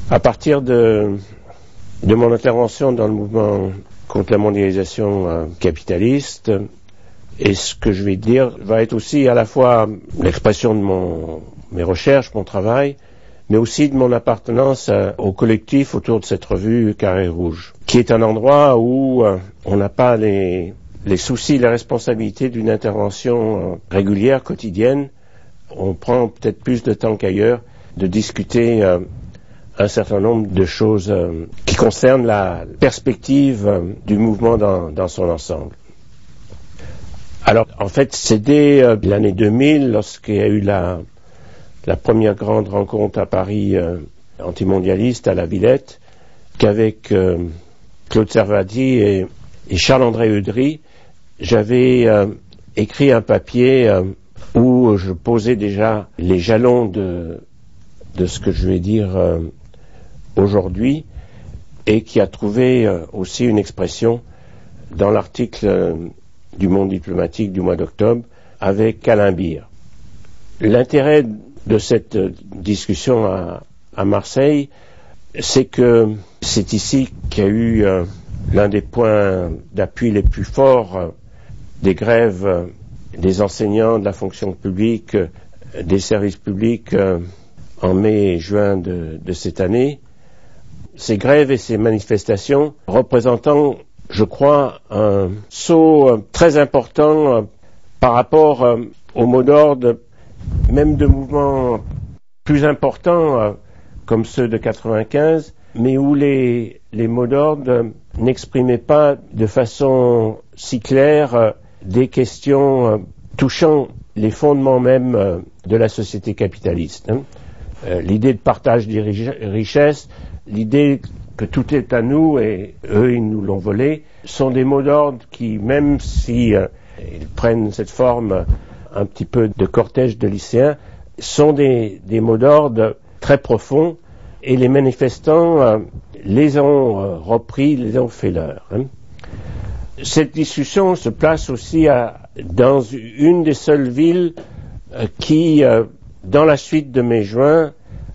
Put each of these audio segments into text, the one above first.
À partir de mon intervention dans le mouvement contre la mondialisation capitaliste, et ce que je vais dire va être aussi à la fois l'expression de mes recherches, mon travail, mais aussi de mon appartenance au collectif autour de cette revue Carré Rouge, qui est un endroit où on n'a pas les soucis, les responsabilités d'une intervention régulière, quotidienne. On prend peut-être plus de temps qu'ailleurs de discuter un certain nombre de choses qui concernent la perspective du mouvement dans son ensemble. Alors, en fait, c'est dès l'année 2000, lorsqu'il y a eu la première grande rencontre à Paris antimondialiste à la Villette, qu'avec Claude Servati et Charles-André Eudry, j'avais écrit un papier où je posais déjà les jalons de ce que je vais dire aujourd'hui, et qui a trouvé aussi une expression dans l'article du Monde diplomatique du mois d'octobre avec Alain Beer. L'intérêt de cette discussion à Marseille, c'est que c'est ici qu'il y a eu l'un des points d'appui les plus forts des grèves des enseignants, de la fonction publique, des services publics en mai et juin de cette année. Ces grèves et ces manifestations représentant, je crois, un saut très important par rapport au mot d'ordre, même de mouvements plus importants comme ceux de 95, mais où les mots d'ordre n'exprimaient pas de façon si claire des questions touchant les fondements même de la société capitaliste. L'idée de partage des richesses, l'idée que tout est à nous et eux ils nous l'ont volé, sont des mots d'ordre qui, même si ils prennent cette forme un petit peu de cortège de lycéens, sont des mots d'ordre très profonds, et les manifestants les ont repris, les ont fait leurs. Cette discussion se place aussi dans une des seules villes qui, dans la suite de mai-juin,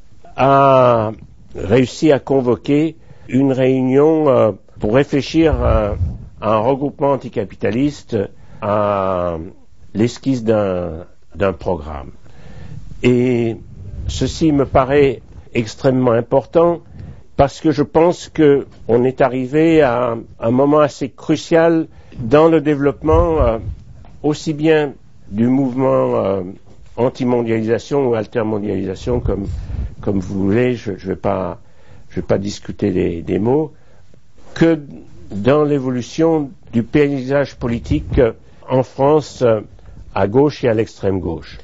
a réussi à convoquer une réunion pour réfléchir à un regroupement anticapitaliste, à l'esquisse d'un programme. Et ceci me paraît extrêmement important parce que je pense qu'on est arrivé à un moment assez crucial dans le développement aussi bien du mouvement anti-mondialisation ou altermondialisation, comme vous voulez, je vais pas discuter des mots, que dans l'évolution du paysage politique en France à gauche et à l'extrême gauche.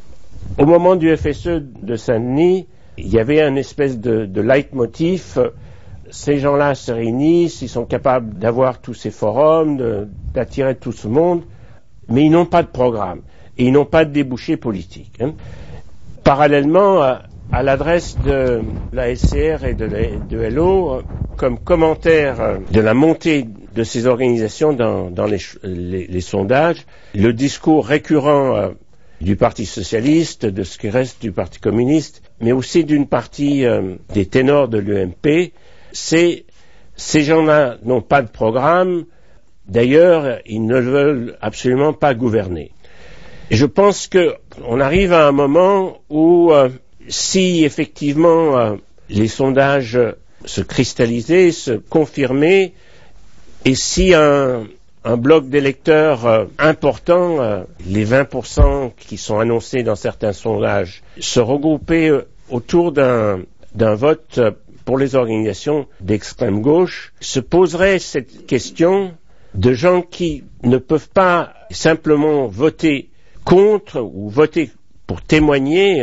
Au moment du FSE de Saint-Denis, il y avait un espèce de leitmotiv. Ces gens-là se réunissent, ils sont capables d'avoir tous ces forums, d'attirer tout ce monde, mais ils n'ont pas de programme et ils n'ont pas de débouché politique. Parallèlement, à l'adresse de la SCR et de LO, comme commentaire de la montée de ces organisations dans les sondages, le discours récurrent du Parti socialiste, de ce qui reste du Parti communiste, mais aussi d'une partie des ténors de l'UMP, c'est ces gens-là n'ont pas de programme, d'ailleurs ils ne veulent absolument pas gouverner. Et je pense qu'on arrive à un moment où si effectivement les sondages se cristallisaient, se confirmaient, et si un bloc d'électeurs important, les 20% qui sont annoncés dans certains sondages, se regroupaient autour d'un vote pour les organisations d'extrême gauche, se poserait cette question de gens qui ne peuvent pas simplement voter contre ou voter pour témoigner.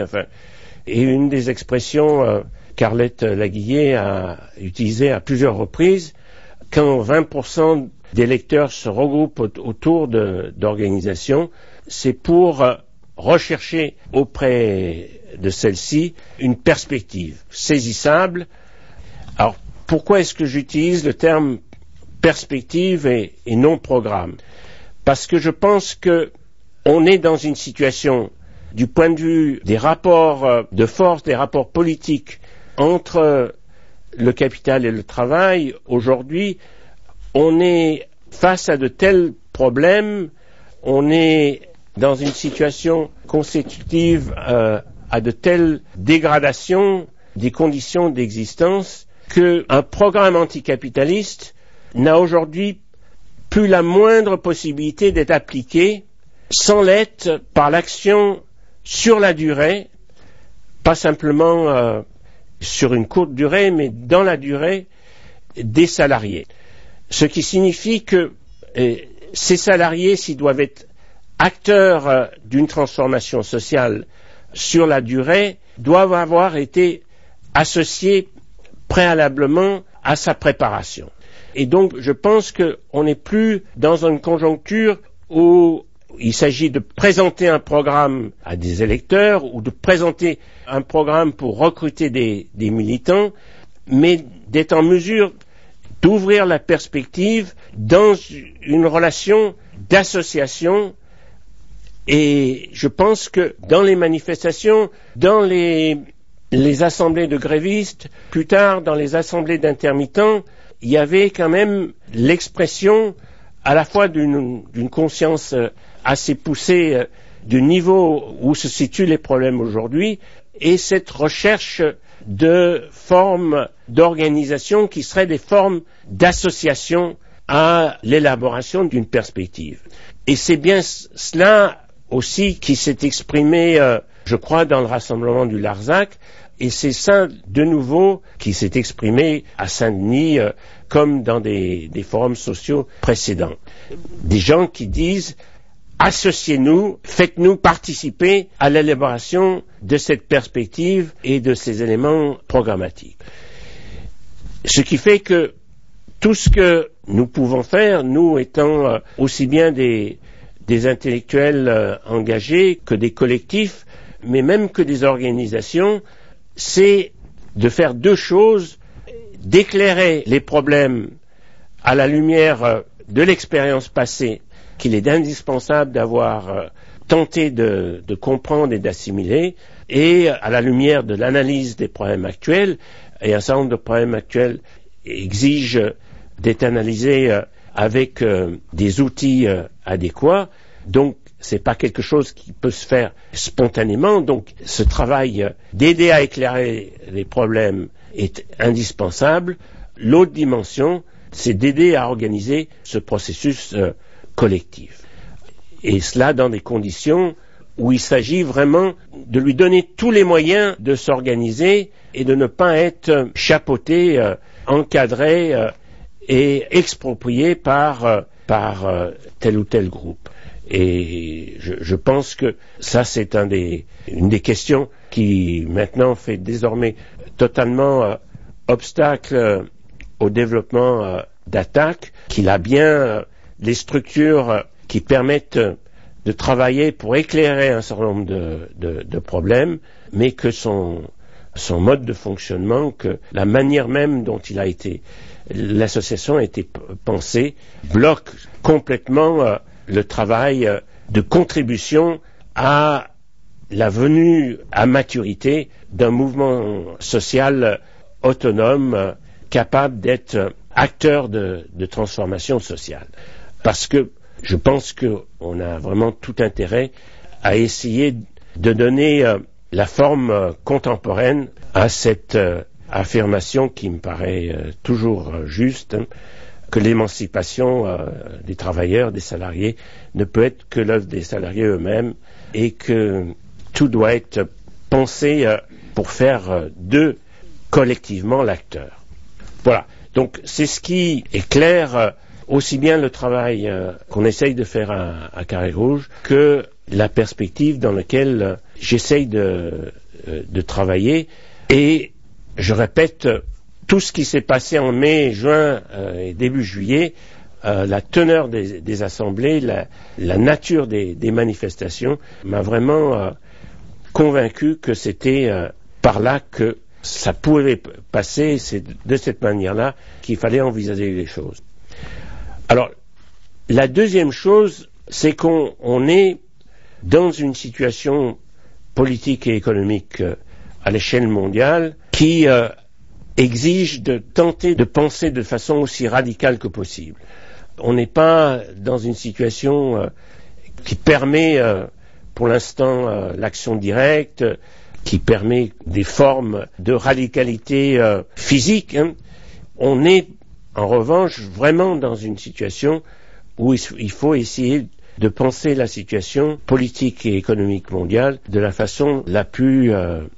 Et une des expressions qu'Arlette Laguillet a utilisées à plusieurs reprises, quand 20% d'électeurs se regroupent autour d'organisations, c'est pour rechercher auprès de celles-ci une perspective saisissable. Alors, pourquoi est-ce que j'utilise le terme perspective et non programme? Parce que je pense qu'on est dans une situation, du point de vue des rapports de force, des rapports politiques entre le capital et le travail, aujourd'hui, on est face à de tels problèmes, on est dans une situation consécutive à de telles dégradations des conditions d'existence qu'un programme anticapitaliste n'a aujourd'hui plus la moindre possibilité d'être appliqué sans l'être par l'action sur la durée, pas simplement sur une courte durée, mais dans la durée des salariés. Ce qui signifie que ces salariés, s'ils doivent être acteurs d'une transformation sociale sur la durée, doivent avoir été associés préalablement à sa préparation. Et donc, je pense qu'on n'est plus dans une conjoncture où il s'agit de présenter un programme à des électeurs ou de présenter un programme pour recruter des militants, mais d'être en mesure d'ouvrir la perspective dans une relation d'association. Et je pense que dans les manifestations, dans les assemblées de grévistes, plus tard dans les assemblées d'intermittents, il y avait quand même l'expression à la fois d'une conscience assez poussée du niveau où se situent les problèmes aujourd'hui et cette recherche de formes d'organisation qui seraient des formes d'association à l'élaboration d'une perspective. Et c'est bien cela aussi qui s'est exprimé, je crois, dans le rassemblement du Larzac, et c'est ça, de nouveau, qui s'est exprimé à Saint-Denis, comme dans des forums sociaux précédents. Des gens qui disent « Associez-nous, faites-nous participer à l'élaboration de cette perspective et de ces éléments programmatiques. » Ce qui fait que tout ce que nous pouvons faire, nous étant aussi bien des intellectuels engagés que des collectifs, mais même que des organisations, c'est de faire deux choses, d'éclairer les problèmes à la lumière de l'expérience passée, qu'il est indispensable d'avoir tenté de comprendre et d'assimiler, et à la lumière de l'analyse des problèmes actuels, et un certain nombre de problèmes actuels exigent d'être analysés avec des outils adéquats, donc c'est pas quelque chose qui peut se faire spontanément, donc ce travail d'aider à éclairer les problèmes est indispensable. L'autre dimension, c'est d'aider à organiser ce processus collectif. Et cela dans des conditions où il s'agit vraiment de lui donner tous les moyens de s'organiser et de ne pas être chapeauté, encadré et exproprié par tel ou tel groupe. Et je pense que ça, c'est une des questions qui maintenant fait désormais totalement obstacle au développement d'Attac, qu'il a bien les structures qui permettent de travailler pour éclairer un certain nombre de problèmes, mais que son mode de fonctionnement, que la manière même dont l'association a été pensée, bloque complètement le travail de contribution à la venue à maturité d'un mouvement social autonome, capable d'être acteur de transformation sociale. Parce que je pense qu'on a vraiment tout intérêt à essayer de donner la forme contemporaine à cette affirmation qui me paraît toujours juste, que l'émancipation des travailleurs, des salariés, ne peut être que l'œuvre des salariés eux-mêmes et que tout doit être pensé pour faire d'eux collectivement l'acteur. Voilà. Donc c'est ce qui éclaire aussi bien le travail qu'on essaye de faire à Carré Rouge que la perspective dans laquelle j'essaye de travailler. Et je répète, tout ce qui s'est passé en mai, juin et début juillet, la teneur des assemblées, la nature des manifestations m'a vraiment convaincu que c'était par là que ça pouvait passer, c'est de cette manière-là qu'il fallait envisager les choses. Alors, la deuxième chose, c'est qu'on est dans une situation politique et économique à l'échelle mondiale qui exige de tenter de penser de façon aussi radicale que possible. On n'est pas dans une situation qui permet pour l'instant l'action directe, qui permet des formes de radicalité physique. Hein. On est en revanche vraiment dans une situation où il faut essayer de penser la situation politique et économique mondiale de la façon la plus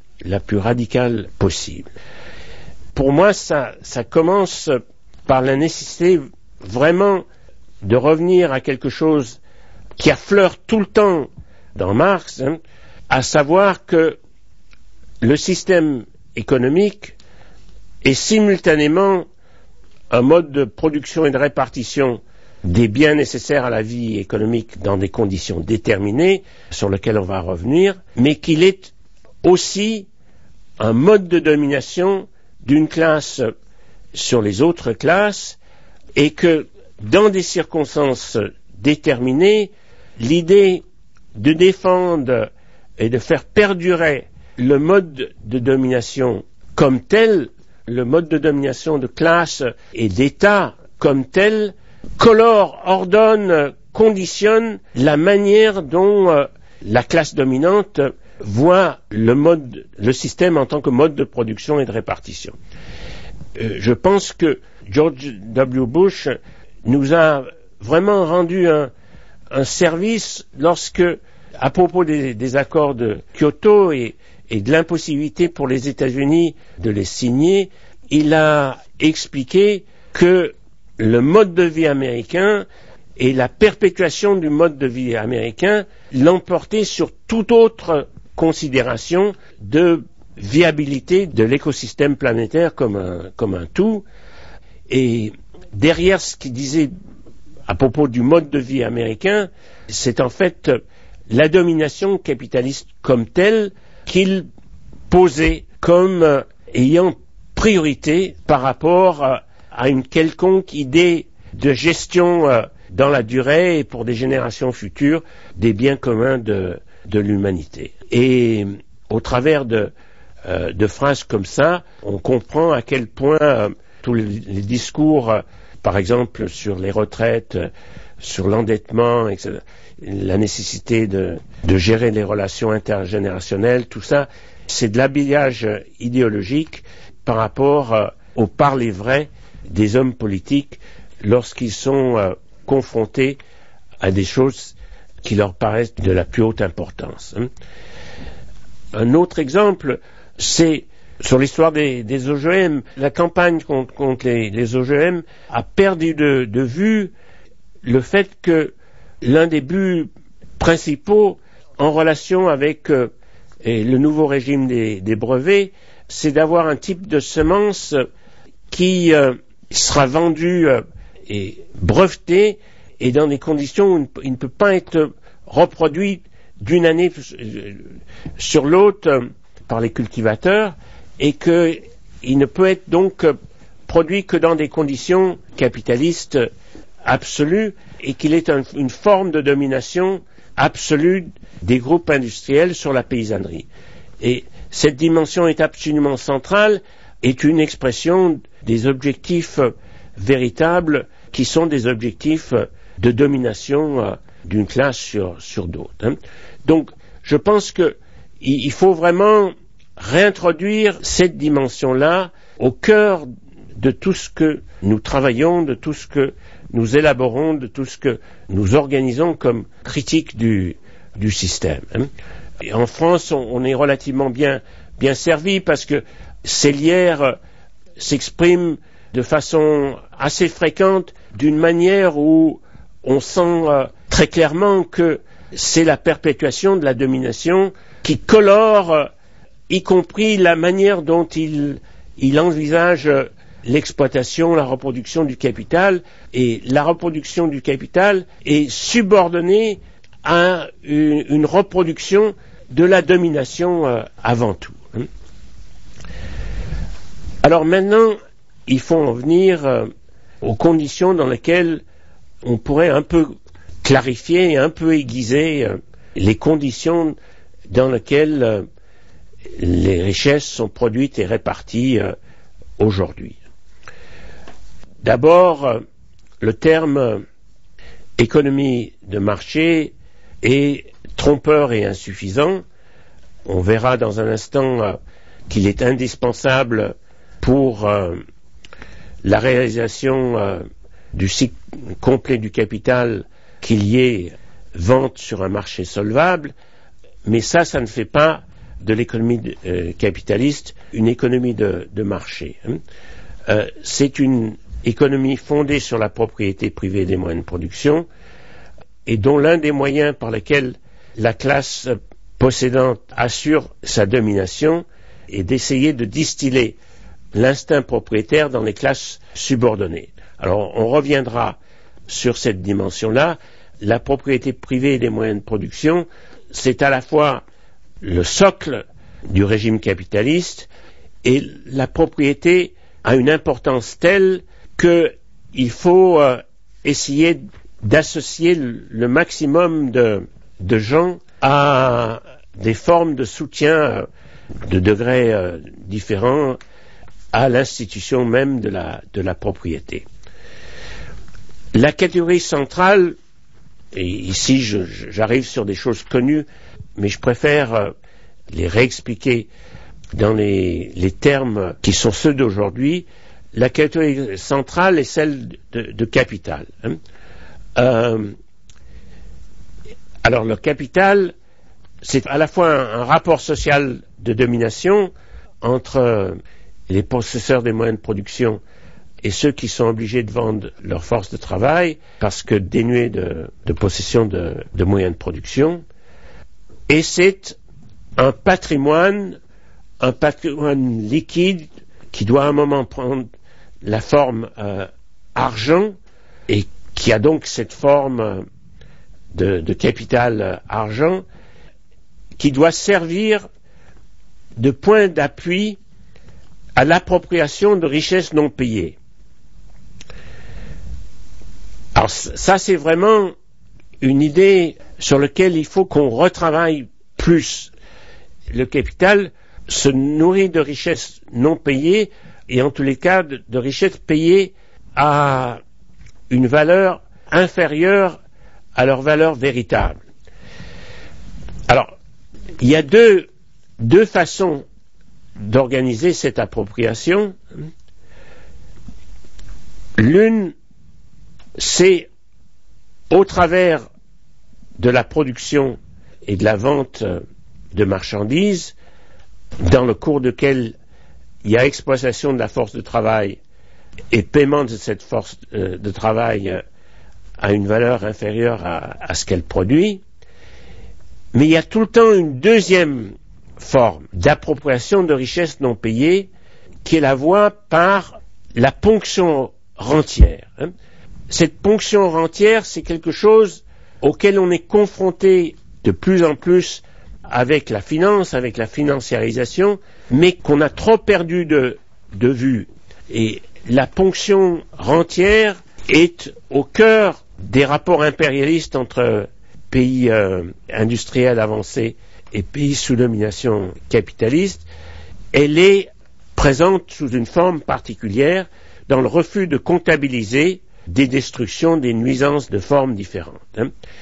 radicale possible. Pour moi, ça commence par la nécessité vraiment de revenir à quelque chose qui affleure tout le temps dans Marx, hein, à savoir que le système économique est simultanément un mode de production et de répartition des biens nécessaires à la vie économique dans des conditions déterminées, sur lesquelles on va revenir, mais qu'il est aussi un mode de domination d'une classe sur les autres classes, et que dans des circonstances déterminées, l'idée de défendre et de faire perdurer le mode de domination comme tel, le mode de domination de classe et d'État comme tel, colore, ordonne, conditionne la manière dont la classe dominante voit le système en tant que mode de production et de répartition. Je pense que George W. Bush nous a vraiment rendu un service lorsque, à propos des accords de Kyoto et de l'impossibilité pour les États-Unis de les signer, il a expliqué que le mode de vie américain et la perpétuation du mode de vie américain l'emportaient sur toute autre considération de viabilité de l'écosystème planétaire comme un tout. Et derrière ce qu'il disait à propos du mode de vie américain, c'est en fait la domination capitaliste comme telle qu'il posait comme ayant priorité par rapport à une quelconque idée de gestion dans la durée et pour des générations futures des biens communs de l'humanité. Et au travers de phrases comme ça, on comprend à quel point tous les discours, par exemple sur les retraites, sur l'endettement, etc., la nécessité de gérer les relations intergénérationnelles, tout ça, c'est de l'habillage idéologique par rapport au parler vrai des hommes politiques lorsqu'ils sont confrontés à des choses qui leur paraissent de la plus haute importance. Un autre exemple, c'est sur l'histoire des OGM. La campagne contre les OGM a perdu de vue le fait que l'un des buts principaux en relation avec le nouveau régime des brevets, c'est d'avoir un type de semence qui sera vendu et breveté et dans des conditions où il ne peut pas être reproduit d'une année sur l'autre par les cultivateurs et qu'il ne peut être donc produit que dans des conditions capitalistes absolues et qu'il est une forme de domination absolue des groupes industriels sur la paysannerie. Et cette dimension est absolument centrale, est une expression des objectifs véritables qui sont des objectifs de domination d'une classe sur d'autres. Hein. Donc, je pense qu'il faut vraiment réintroduire cette dimension-là au cœur de tout ce que nous travaillons, de tout ce que nous élaborons, de tout ce que nous organisons comme critique du système. Hein. Et en France, on est relativement bien servi parce que Sellière s'exprime de façon assez fréquente d'une manière où on sent très clairement que c'est la perpétuation de la domination qui colore y compris la manière dont il envisage l'exploitation, la reproduction du capital, et la reproduction du capital est subordonnée à une reproduction de la domination avant tout. Alors maintenant, il faut en venir aux conditions dans lesquelles on pourrait un peu clarifier et un peu aiguiser les conditions dans lesquelles les richesses sont produites et réparties aujourd'hui. D'abord, le terme économie de marché est trompeur et insuffisant. On verra dans un instant qu'il est indispensable pour la réalisation du cycle complet du capital qu'il y ait vente sur un marché solvable, mais ça ne fait pas de l'économie capitaliste une économie de marché. C'est une économie fondée sur la propriété privée des moyens de production et dont l'un des moyens par lesquels la classe possédante assure sa domination est d'essayer de distiller l'instinct propriétaire dans les classes subordonnées. Alors on reviendra sur cette dimension-là. La propriété privée des moyens de production, c'est à la fois le socle du régime capitaliste et la propriété a une importance telle qu'il faut essayer d'associer le maximum de gens à des formes de soutien de degrés différents à l'institution même de la propriété. La catégorie centrale, et ici j'arrive sur des choses connues, mais je préfère les réexpliquer dans les termes qui sont ceux d'aujourd'hui. La catégorie centrale est celle de capital. Alors le capital, c'est à la fois un rapport social de domination entre les possesseurs des moyens de production et ceux qui sont obligés de vendre leur force de travail parce que dénués de possession de moyens de production. Et c'est un patrimoine liquide qui doit à un moment prendre la forme argent et qui a donc cette forme de capital argent qui doit servir de point d'appui à l'appropriation de richesses non payées. Alors ça c'est vraiment une idée sur laquelle il faut qu'on retravaille plus. Le capital se nourrit de richesses non payées et en tous les cas de richesses payées à une valeur inférieure à leur valeur véritable. Alors, il y a deux façons d'organiser cette appropriation. L'une, c'est au travers de la production et de la vente de marchandises, dans le cours duquel il y a exploitation de la force de travail et paiement de cette force de travail à une valeur inférieure à ce qu'elle produit. Mais il y a tout le temps une deuxième forme d'appropriation de richesses non payées qui est la voie par la ponction rentière. Cette ponction rentière, c'est quelque chose auquel on est confronté de plus en plus avec la finance, avec la financiarisation, mais qu'on a trop perdu de vue. Et la ponction rentière est au cœur des rapports impérialistes entre pays industriels avancés et pays sous domination capitaliste. Elle est présente sous une forme particulière dans le refus de comptabiliser des destructions, des nuisances de formes différentes.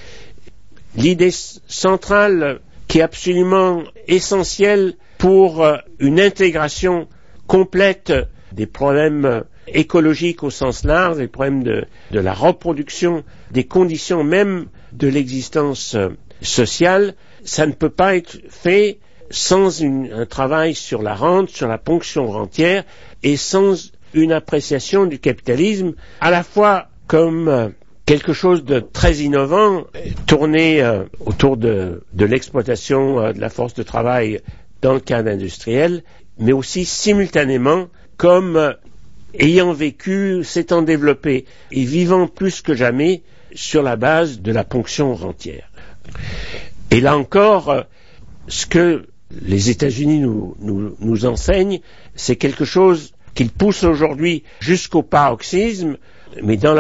L'idée centrale qui est absolument essentielle pour une intégration complète des problèmes écologiques au sens large, des problèmes de la reproduction, des conditions même de l'existence sociale, ça ne peut pas être fait sans un travail sur la rente, sur la ponction rentière et sans une appréciation du capitalisme à la fois comme quelque chose de très innovant, tourné autour de l'exploitation de la force de travail dans le cadre industriel, mais aussi simultanément comme ayant vécu, s'étant développé et vivant plus que jamais sur la base de la ponction rentière. Et là encore, ce que les États-Unis nous enseignent, c'est quelque chose qu'ils poussent aujourd'hui jusqu'au paroxysme, mais dans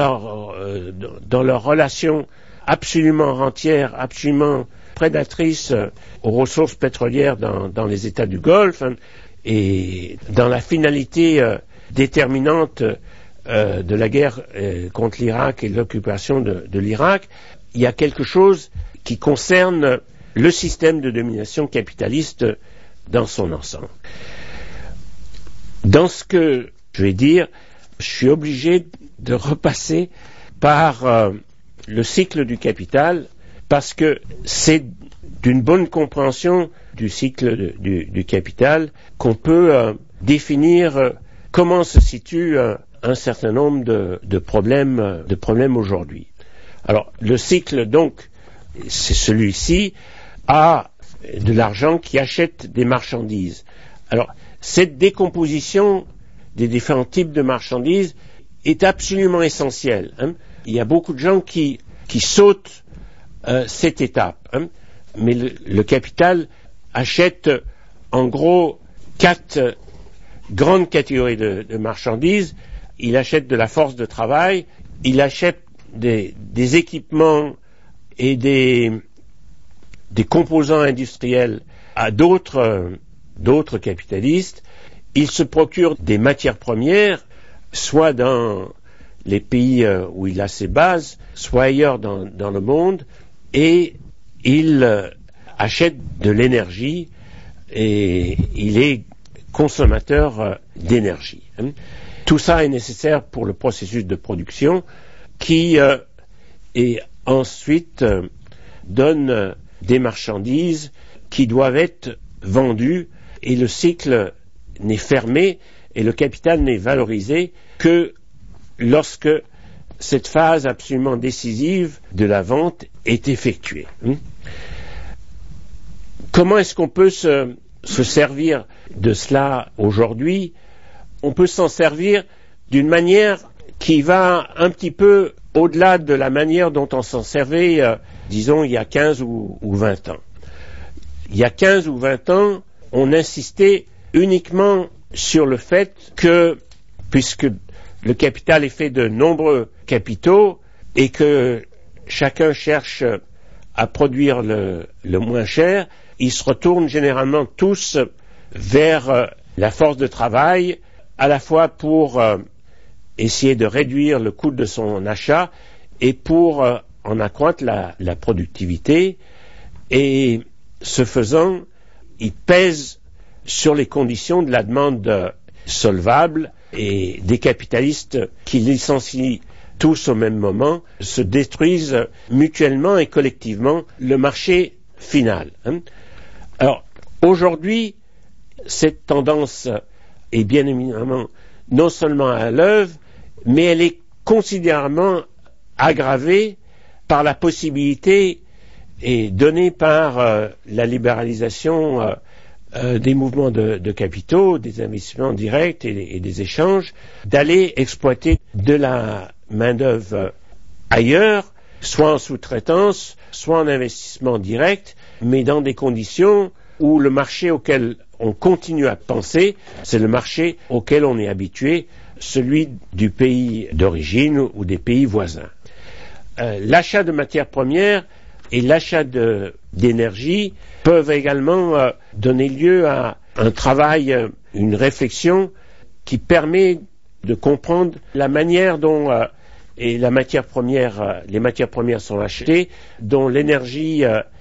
leur relation absolument rentière, absolument prédatrice aux ressources pétrolières dans les États du Golfe, et dans la finalité déterminante de la guerre contre l'Irak et de l'occupation de l'Irak, il y a quelque chose qui concerne le système de domination capitaliste dans son ensemble. Dans ce que je vais dire, je suis obligé de repasser par le cycle du capital, parce que c'est d'une bonne compréhension du cycle du capital qu'on peut définir comment se situe un certain nombre de problèmes aujourd'hui. Alors, le cycle, donc, c'est celui-ci, a de l'argent qui achète des marchandises. Alors, cette décomposition des différents types de marchandises est absolument essentielle. Il y a beaucoup de gens qui sautent cette étape. Mais le capital achète en gros 4 grandes catégories de marchandises. Il achète de la force de travail, il achète des équipements et des composants industriels à d'autres capitalistes. Il se procure des matières premières, soit dans les pays où il a ses bases, soit ailleurs dans le monde, et il achète de l'énergie et il est consommateur d'énergie. Tout ça est nécessaire pour le processus de production qui et ensuite donne des marchandises qui doivent être vendues, et le cycle n'est fermé et le capital n'est valorisé que lorsque cette phase absolument décisive de la vente est effectuée. Comment est-ce qu'on peut se servir de cela aujourd'hui? On peut s'en servir d'une manière qui va un petit peu au-delà de la manière dont on s'en servait, disons, il y a 15 ou 20 ans. Il y a 15 ou 20 ans, on insistait uniquement sur le fait que, puisque le capital est fait de nombreux capitaux et que chacun cherche à produire le moins cher, ils se retournent généralement tous vers la force de travail, à la fois pour essayer de réduire le coût de son achat et pour en accroître la productivité. Et ce faisant, ils pèsent sur les conditions de la demande solvable, et des capitalistes qui licencient tous au même moment se détruisent mutuellement et collectivement le marché final. Alors, aujourd'hui, cette tendance est bien évidemment non seulement à l'œuvre, mais elle est considérablement aggravée par la possibilité et donnée par la libéralisation des mouvements de capitaux, des investissements directs et des échanges, d'aller exploiter de la main-d'œuvre ailleurs, soit en sous-traitance, soit en investissement direct, mais dans des conditions où le marché auquel on continue à penser, c'est le marché auquel on est habitué, celui du pays d'origine ou des pays voisins. L'achat de matières premières et l'achat d'énergie peuvent également donner lieu à un travail, une réflexion qui permet de comprendre la manière dont les matières premières sont achetées, dont l'énergie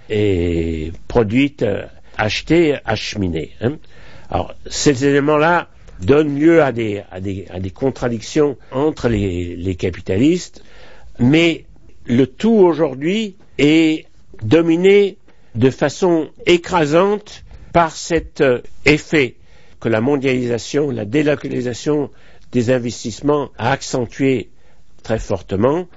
est produite, achetée, acheminée. Alors, ces éléments-là donnent lieu à des contradictions entre les capitalistes, mais le tout aujourd'hui est dominé de façon écrasante par cet effet que la mondialisation, la délocalisation des investissements a accentué très fortement,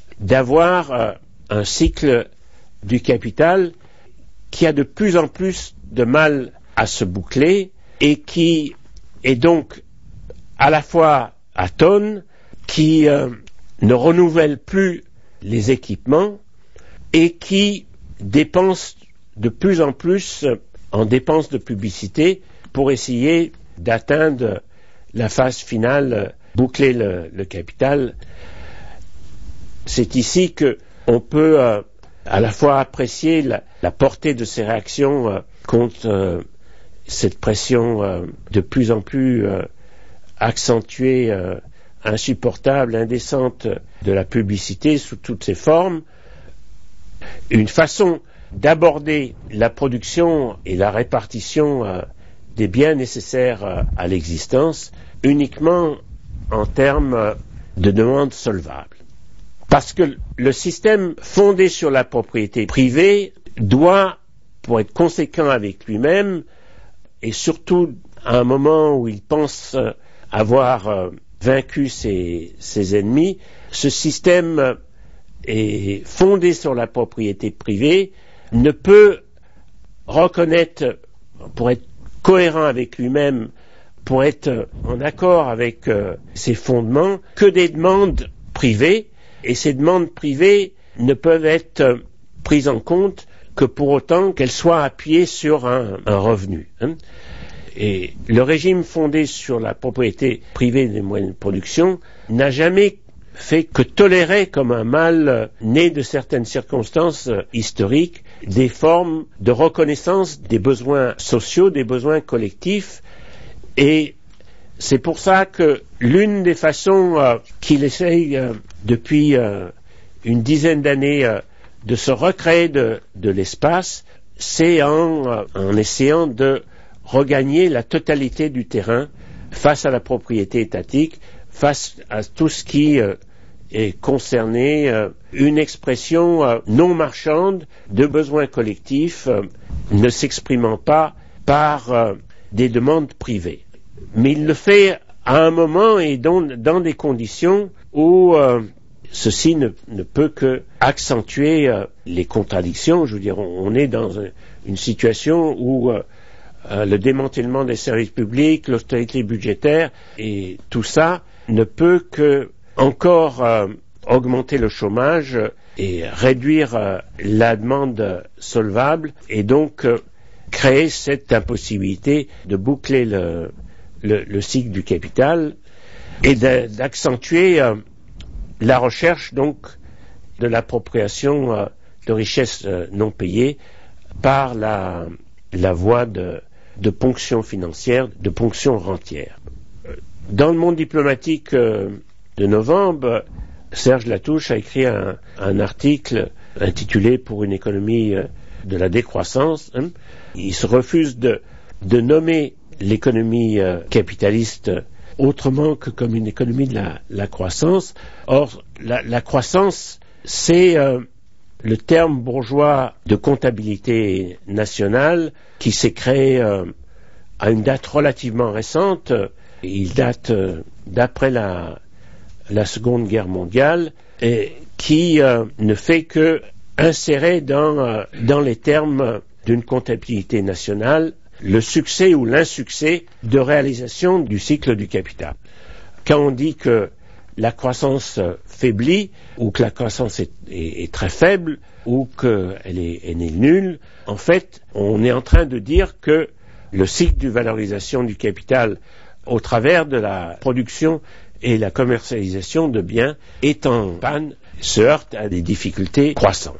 d'avoir un cycle du capital qui a de plus en plus de mal à se boucler et qui est donc à la fois atone, qui ne renouvelle plus les équipements et qui dépense de plus en plus en dépenses de publicité pour essayer d'atteindre la phase finale, boucler le capital. C'est ici qu'on peut à la fois apprécier la portée de ces réactions contre cette pression de plus en plus accentuée, insupportable, indécente de la publicité sous toutes ses formes, une façon d'aborder la production et la répartition des biens nécessaires à l'existence uniquement en termes de demande solvable. Parce que le système fondé sur la propriété privée doit, pour être conséquent avec lui-même, et surtout à un moment où il pense avoir vaincu ses ennemis, ce système est fondé sur la propriété privée, ne peut reconnaître, pour être cohérent avec lui-même, pour être en accord avec ses fondements, que des demandes privées, et ces demandes privées ne peuvent être prises en compte que pour autant qu'elles soient appuyées sur un revenu. Et le régime fondé sur la propriété privée des moyens de production n'a jamais fait que tolérer comme un mal né de certaines circonstances historiques des formes de reconnaissance des besoins sociaux, des besoins collectifs. Et c'est pour ça que l'une des façons qu'il essaye depuis une dizaine d'années de se recréer de l'espace, c'est en essayant de regagner la totalité du terrain face à la propriété étatique, face à tout ce qui est concerné, une expression non marchande de besoins collectifs ne s'exprimant pas par des demandes privées. Mais il le fait à un moment et dans des conditions où ceci ne peut que accentuer les contradictions. Je veux dire, on est dans une situation où le démantèlement des services publics, l'austérité budgétaire et tout ça ne peut que encore augmenter le chômage et réduire la demande solvable et donc créer cette impossibilité de boucler le cycle du capital et d'accentuer la recherche donc de l'appropriation de richesses non payées par la voie de ponction financière, de ponction rentière. Dans le Monde diplomatique de novembre, Serge Latouche a écrit un article intitulé « Pour une économie de la décroissance ». Il se refuse de nommer l'économie capitaliste autrement que comme une économie de la croissance. Or, la croissance, c'est le terme bourgeois de comptabilité nationale qui s'est créé à une date relativement récente. Il date d'après la Seconde Guerre mondiale et qui ne fait que insérer dans les termes d'une comptabilité nationale le succès ou l'insuccès de réalisation du cycle du capital. Quand on dit que la croissance faiblit, ou que la croissance est très faible, ou qu'elle est nulle, en fait, on est en train de dire que le cycle de valorisation du capital au travers de la production et la commercialisation de biens est en panne, se heurte à des difficultés croissantes.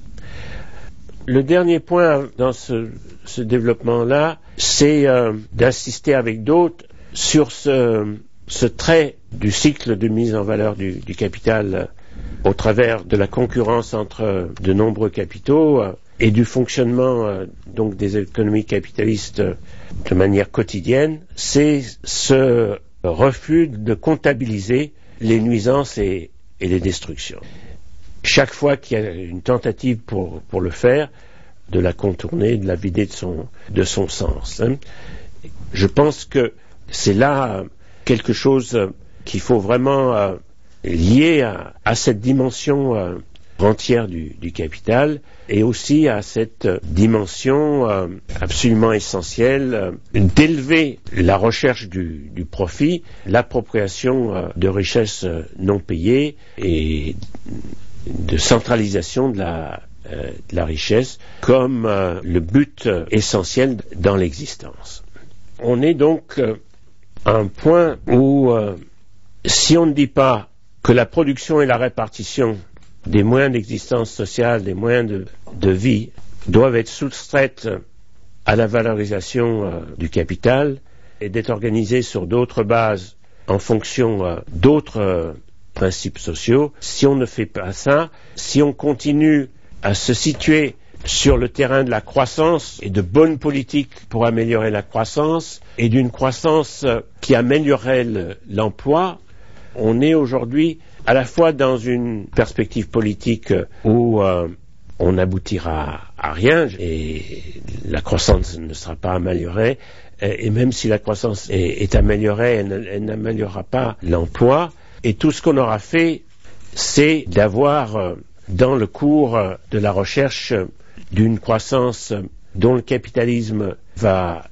Le dernier point dans ce développement-là, c'est d'insister avec d'autres sur ce trait du cycle de mise en valeur du capital au travers de la concurrence entre de nombreux capitaux et du fonctionnement donc des économies capitalistes de manière quotidienne, c'est ce refus de comptabiliser les nuisances et les destructions. Chaque fois qu'il y a une tentative pour le faire, de la contourner, de la vider de son sens. Je pense que c'est là quelque chose qu'il faut vraiment lier à cette dimension rentière du capital et aussi à cette dimension absolument essentielle d'élever la recherche du profit, l'appropriation de richesses non payées et de centralisation de la richesse comme le but essentiel dans l'existence. On est donc à un point où si on ne dit pas que la production et la répartition des moyens d'existence sociale, des moyens de vie doivent être soustraites à la valorisation du capital et d'être organisées sur d'autres bases en fonction d'autres principes sociaux. Si on ne fait pas ça, si on continue à se situer sur le terrain de la croissance et de bonnes politiques pour améliorer la croissance et d'une croissance qui améliorerait l'emploi, on est aujourd'hui à la fois dans une perspective politique où on n'aboutira à rien et la croissance ne sera pas améliorée, et même si la croissance est améliorée, elle n'améliorera pas l'emploi. Et tout ce qu'on aura fait, c'est d'avoir dans le cours de la recherche d'une croissance dont le capitalisme va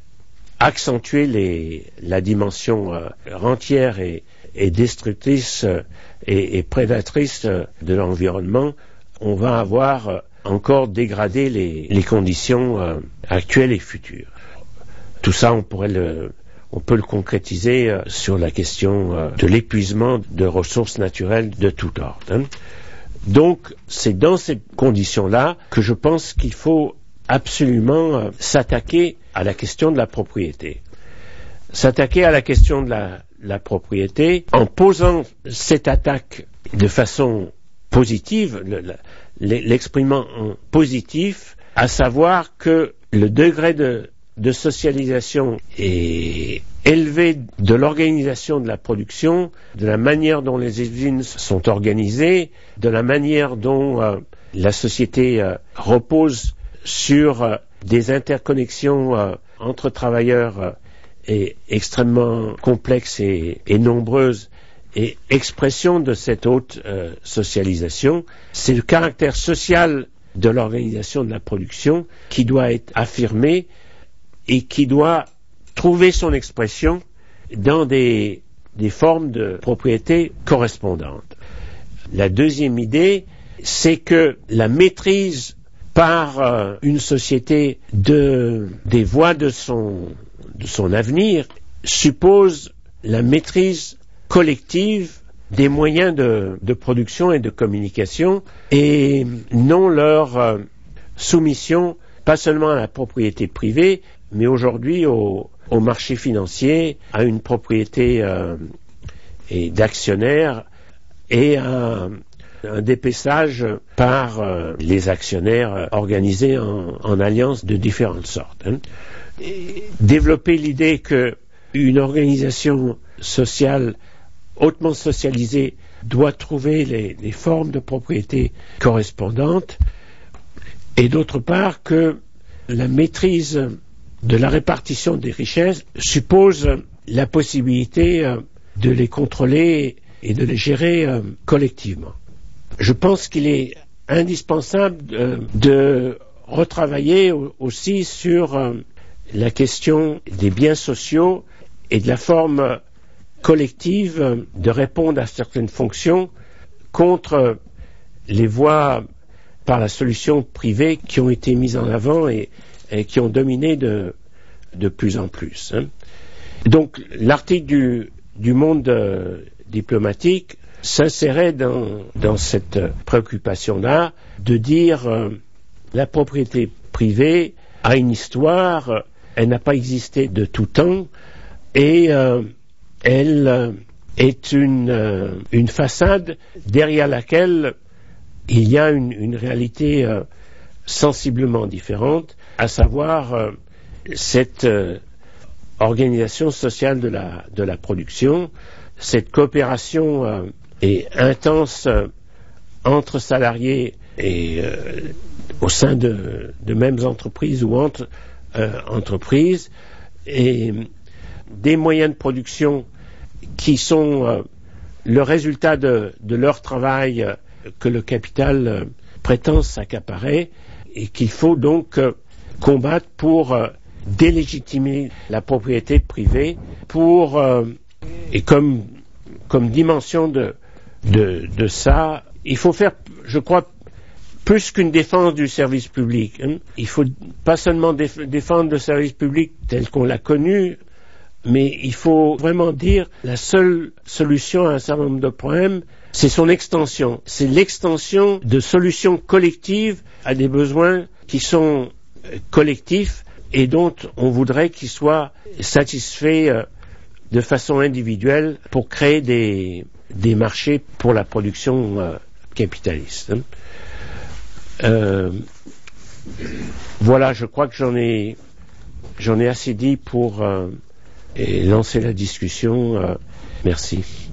accentuer la dimension rentière et destructrice et prédatrice de l'environnement, on va avoir encore dégradé les conditions actuelles et futures. Tout ça, on peut le concrétiser sur la question de l'épuisement de ressources naturelles de tout ordre. Hein. Donc, c'est dans ces conditions-là que je pense qu'il faut absolument s'attaquer à la question de la propriété. S'attaquer à la question de la propriété en posant cette attaque de façon positive, l'exprimant en positif, à savoir que le degré de socialisation est élevé de l'organisation de la production, de la manière dont les usines sont organisées, de la manière dont la société repose sur des interconnexions entre travailleurs est extrêmement complexe et nombreuse, et expression de cette haute socialisation. C'est le caractère social de l'organisation de la production qui doit être affirmé et qui doit trouver son expression dans des formes de propriété correspondantes. La deuxième idée, c'est que la maîtrise par une société des voies de son avenir suppose la maîtrise collective des moyens de production et de communication et non leur soumission pas seulement à la propriété privée, mais aujourd'hui au marché financier, à une propriété et d'actionnaires et à un dépeçage par les actionnaires organisés en alliances de différentes sortes. Hein. Développer l'idée qu'une organisation sociale hautement socialisée doit trouver les formes de propriété correspondantes, et d'autre part que la maîtrise de la répartition des richesses suppose la possibilité de les contrôler et de les gérer collectivement. Je pense qu'il est indispensable de retravailler aussi sur la question des biens sociaux et de la forme collective de répondre à certaines fonctions contre les voies par la solution privée qui ont été mises en avant et qui ont dominé de plus en plus. Hein. Donc l'article du Monde diplomatique s'insérait dans cette préoccupation-là de dire la propriété privée a une histoire, elle n'a pas existé de tout temps et elle est une façade derrière laquelle il y a une réalité sensiblement différente, à savoir cette organisation sociale de la production, cette coopération est intense entre salariés et au sein de mêmes entreprises ou entre entreprises, et des moyens de production qui sont le résultat de leur travail que le capital prétend s'accaparer et qu'il faut donc combattre pour délégitimer la propriété privée et comme dimension de ça, il faut faire, je crois, plus qu'une défense du service public. Hein. Il faut pas seulement défendre le service public tel qu'on l'a connu, mais il faut vraiment dire la seule solution à un certain nombre de problèmes, c'est son extension. C'est l'extension de solutions collectives à des besoins qui sont collectifs et dont on voudrait qu'ils soient satisfaits de façon individuelle pour créer des marchés pour la production capitaliste. Voilà, je crois que j'en ai assez dit pour lancer la discussion. Merci.